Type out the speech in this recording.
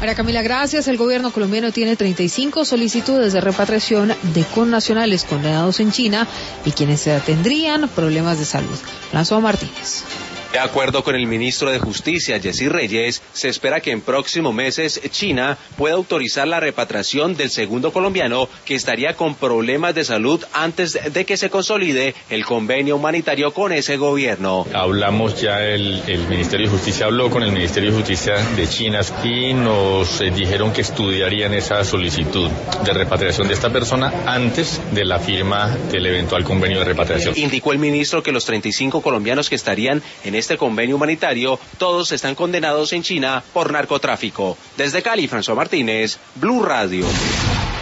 María Camila, gracias. El gobierno colombiano tiene 35 solicitudes de repatriación de connacionales condenados en China y quienes tendrían problemas de salud. François Martínez. De acuerdo con el ministro de Justicia, Jessy Reyes, se espera que en próximos meses China pueda autorizar la repatriación del segundo colombiano que estaría con problemas de salud antes de que se consolide el convenio humanitario con ese gobierno. Hablamos ya, el Ministerio de Justicia habló con el Ministerio de Justicia de China y nos dijeron que estudiarían esa solicitud de repatriación de esta persona antes de la firma del eventual convenio de repatriación. Indicó el ministro que los 35 colombianos que estarían en este convenio humanitario, todos están condenados en China por narcotráfico. Desde Cali, François Martínez, Blue Radio.